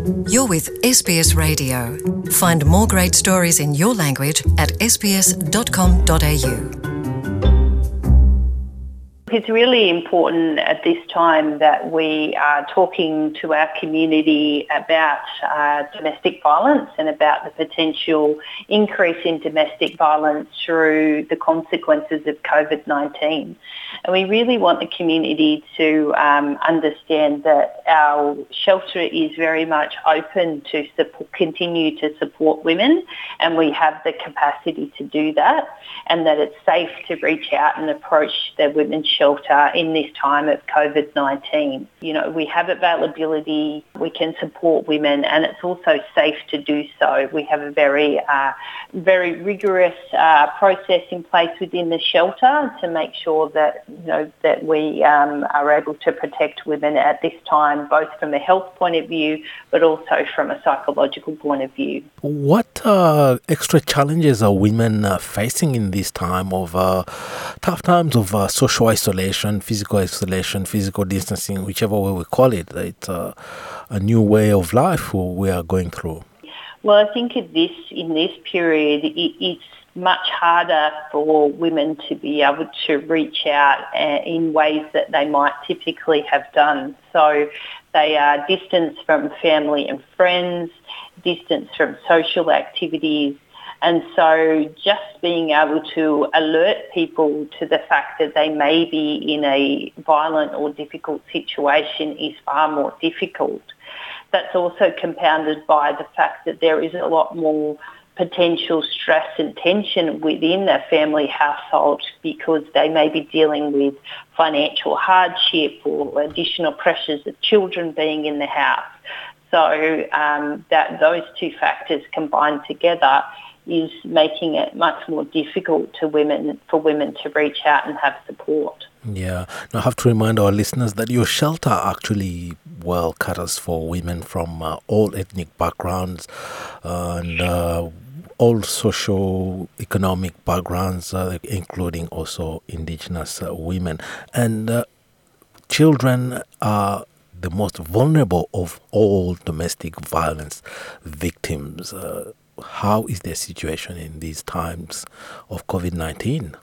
You're with SBS Radio. Find more great stories in your language at sbs.com.au. It's really important at this time that we are talking to our community about domestic violence and about the potential increase in domestic violence through the consequences of COVID-19. And we really want the community to understand that our shelter is very much open to continue to support women, and we have the capacity to do that, and that it's safe to reach out and approach the women's shelter in this time of COVID-19. You know, we have availability, we can support women, and it's also safe to do so. We have a very rigorous process in place within the shelter to make sure that, you know, that we are able to protect women at this time, both from a health point of view, but also from a psychological point of view. What extra challenges are women facing in this time of tough times of social isolation, physical distancing, whichever way we call it? It's a new way of life we are going through. Well, I think in this period, it's much harder for women to be able to reach out in ways that they might typically have done. So they are distanced from family and friends, distanced from social activities. And so just being able to alert people to the fact that they may be in a violent or difficult situation is far more difficult. That's also compounded by the fact that there is a lot more potential stress and tension within the family household because they may be dealing with financial hardship or additional pressures of children being in the house. So that those two factors combined together is making it much more difficult for women to reach out and have support. Yeah. Now I have to remind our listeners that your shelter actually caters for women from all ethnic backgrounds and all socio-economic backgrounds, including also Indigenous women. And children are the most vulnerable of all domestic violence victims. How is their situation in these times of COVID-19?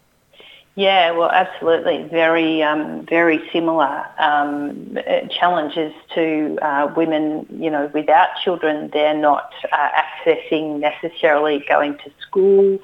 Yeah, well, absolutely. Very similar challenges to women, you know, without children. They're not accessing necessarily going to school,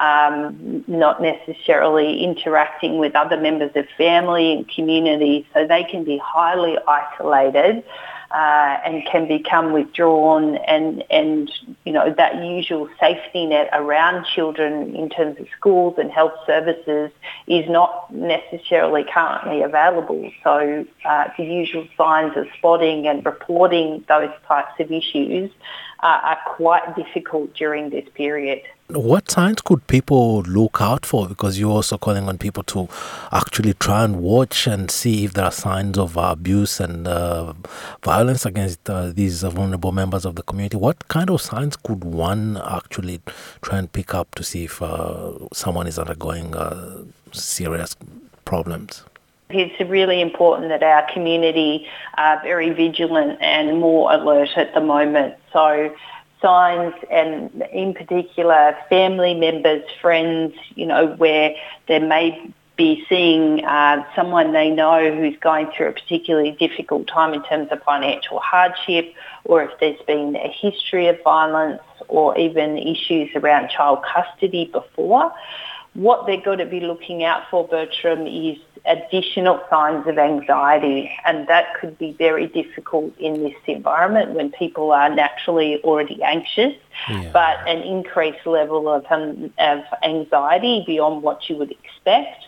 not necessarily interacting with other members of family and community. So they can be highly isolated and can become withdrawn, and you know, that usual safety net around children in terms of schools and health services is not necessarily currently available. So the usual signs of spotting and reporting those types of issues are quite difficult during this period. What signs could people look out for? Because you're also calling on people to actually try and watch and see if there are signs of abuse and violence against these vulnerable members of the community. What kind of signs could one actually try and pick up to see if someone is undergoing serious problems? It's really important that our community are very vigilant and more alert at the moment. So signs, and in particular family members, friends, you know, where they may be seeing someone they know who's going through a particularly difficult time in terms of financial hardship, or if there's been a history of violence or even issues around child custody before. What they're going to be looking out for, Bertram, is additional signs of anxiety, and that could be very difficult in this environment when people are naturally already anxious, but an increased level of anxiety beyond what you would expect.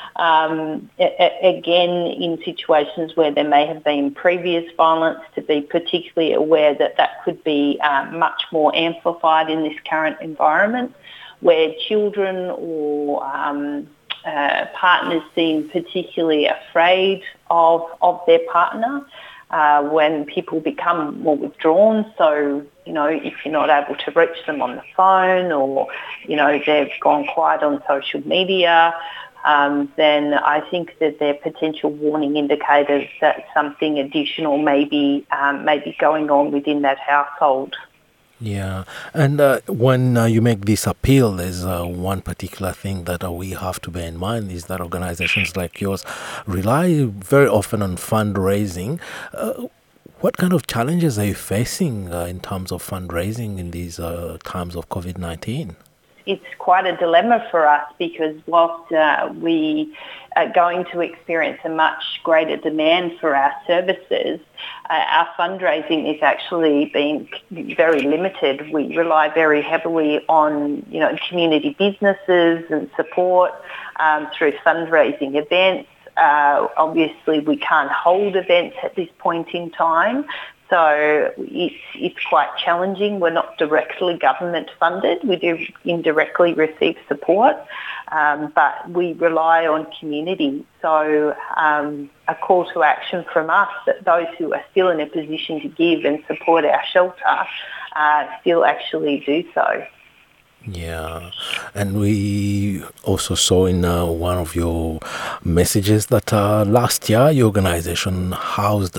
Again, in situations where there may have been previous violence, to be particularly aware that that could be much more amplified in this current environment, where children or partners seem particularly afraid of their partner, when people become more withdrawn. So, you know, if you're not able to reach them on the phone, or, you know, they've gone quiet on social media, then I think that they're potential warning indicators that something additional may be going on within that household. Yeah, and when you make this appeal, there's one particular thing that we have to bear in mind is that organizations like yours rely very often on fundraising. What kind of challenges are you facing in terms of fundraising in these times of COVID-19? It's quite a dilemma for us because whilst we are going to experience a much greater demand for our services, our fundraising is actually being very limited. We rely very heavily on, community businesses and support through fundraising events. Obviously, we can't hold events at this point in time. So it's quite challenging. We're not directly government funded. We do indirectly receive support, but we rely on community. So a call to action from us that those who are still in a position to give and support our shelter still actually do so. Yeah, and we also saw in one of your messages that last year your organization housed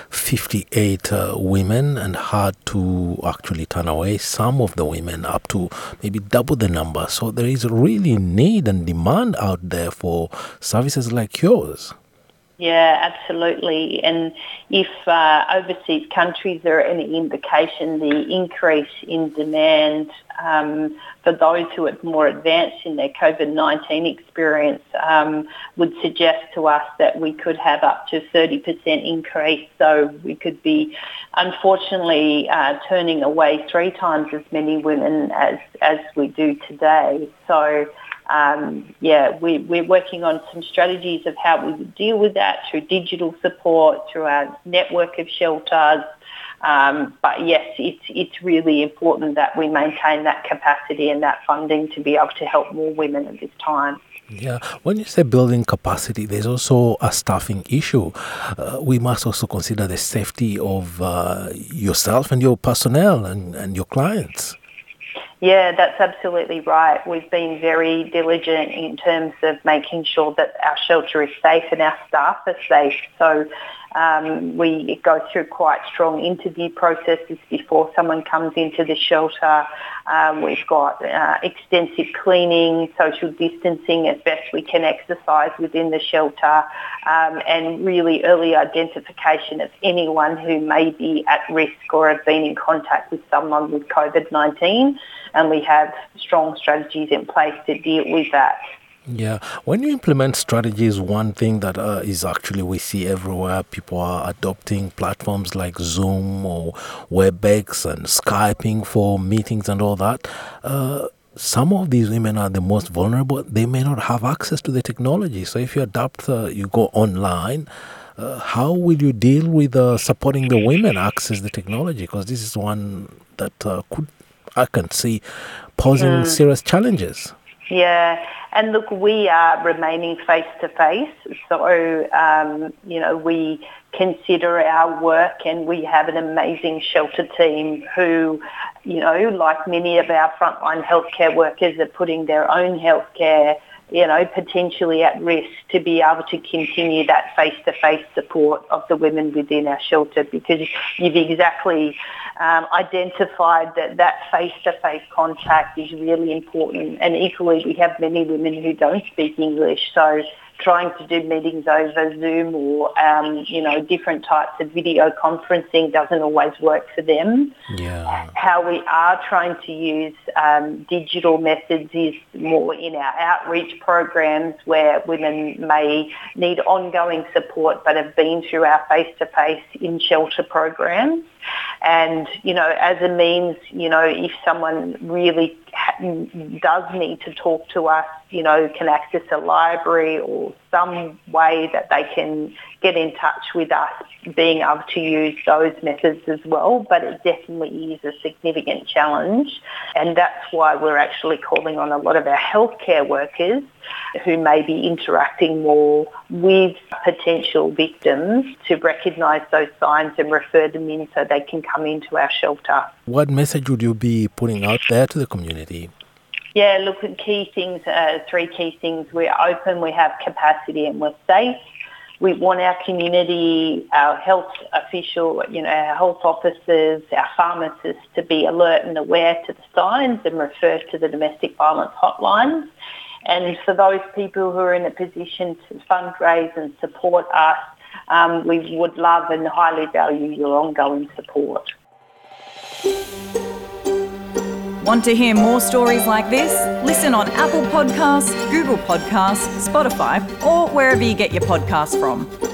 58 women and had to actually turn away some of the women up to maybe double the number. So there is really need and demand out there for services like yours. Yeah, absolutely. And if overseas countries are any indication, the increase in demand for those who are more advanced in their COVID-19 experience would suggest to us that we could have up to 30% increase. So we could be, unfortunately, turning away 3 times as many women as we do today. So we're working on some strategies of how we would deal with that through digital support, through our network of shelters. But yes, it's really important that we maintain that capacity and that funding to be able to help more women at this time. Yeah, when you say building capacity, there's also a staffing issue. We must also consider the safety of yourself and your personnel and your clients. Yeah, that's absolutely right. We've been very diligent in terms of making sure that our shelter is safe and our staff are safe. So we go through quite strong interview processes before someone comes into the shelter. We've got extensive cleaning, social distancing as best we can, exercise within the shelter, and really early identification of anyone who may be at risk or have been in contact with someone with COVID-19. And we have strong strategies in place to deal with that. Yeah, when you implement strategies, one thing that is actually we see everywhere, people are adopting platforms like Zoom or WebEx and Skyping for meetings and all that. Some of these women are the most vulnerable. They may not have access to the technology. So if you adapt, you go online, how will you deal with supporting the women access the technology? Because this is one that I can see posing serious challenges. Yeah, and look, we are remaining face-to-face, so, we consider our work, and we have an amazing shelter team who, like many of our frontline healthcare workers, are putting their own healthcare, potentially at risk to be able to continue that face-to-face support of the women within our shelter, because you've exactly identified that face-to-face contact is really important. And equally, we have many women who don't speak English, so trying to do meetings over Zoom or, different types of video conferencing doesn't always work for them. Yeah. How we are trying to use digital methods is more in our outreach programs where women may need ongoing support but have been through our face-to-face in-shelter programs. And, as a means, if someone really does need to talk to us, can access a library or some way that they can get in touch with us, being able to use those methods as well. But it definitely is a significant challenge. And that's why we're actually calling on a lot of our healthcare workers who may be interacting more with potential victims to recognise those signs and refer them in so they can come into our shelter. What message would you be putting out there to the community? Yeah, look, the key things, three key things. We're open, we have capacity, and we're safe. We want our community, our health official, our health officers, our pharmacists to be alert and aware to the signs and refer to the domestic violence hotlines. And for those people who are in a position to fundraise and support us, we would love and highly value your ongoing support. Want to hear more stories like this? Listen on Apple Podcasts, Google Podcasts, Spotify, or wherever you get your podcasts from.